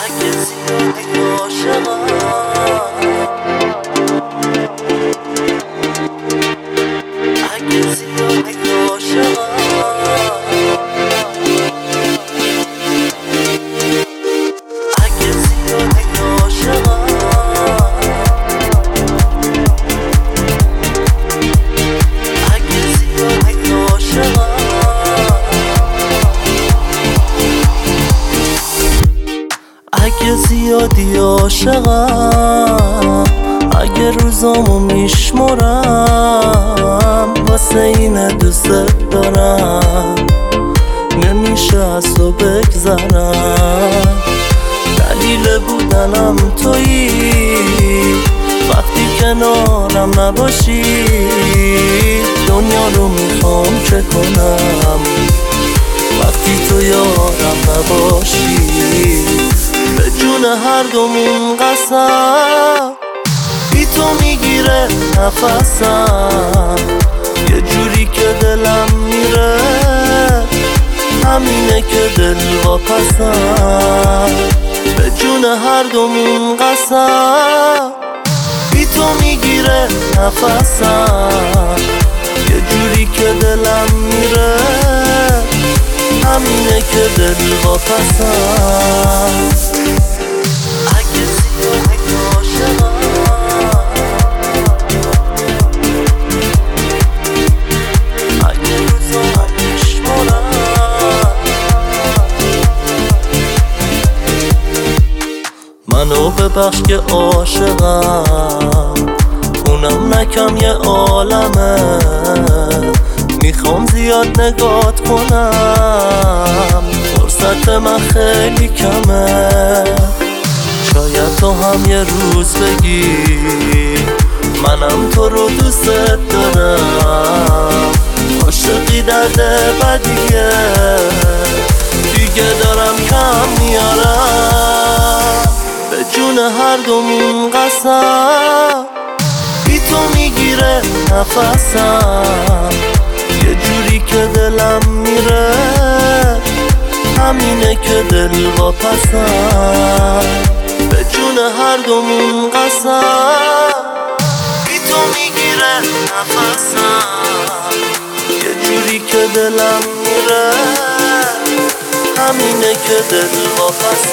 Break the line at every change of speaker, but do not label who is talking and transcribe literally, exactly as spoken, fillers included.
اگه زیادی عاشقم، اگه زیادی عاشقم، اگه زیادی عاشقم، اگه زیادی عاشقم، اگه زیادی عاشقم، اگه روزامو میشمرم واسه اینه دوست دارم، نمیشه از تو بگذرم. دلیل بودنم تویی، وقتی کنارم نباشی دنیا رو میخوام چه کنم. وقتی تو یارم نباشی به جون هر دومون قسم، بی تو میگیره نفسم، یه جوری که دلم میره همینه که دل واپسم. به جون هر دومون قسم، بی تو میگیره نفسم، یه جوری که دلم میره همینه که دل واپسم. اگه زیادی عاشقم، اگه روزام میشمرم، منو ببخش که عاشقم، اونم نکم یه عالمه، میخوام زیاد نگات کنم، فرصت من خیلی کمه. شاید تو هم یه روز بگی منم تو رو دوست دارم، عاشقی درد بدیه دیگه دارم کم میارم. به جون هر دومون قسم، بی تو میگیره نفسم، یه جوری که دلم میره همینه که دل واپسم. به جون هر دومون قسم، بی تو میگیره نفسم، یه جوری که دلم میره همینه که دل واپسم.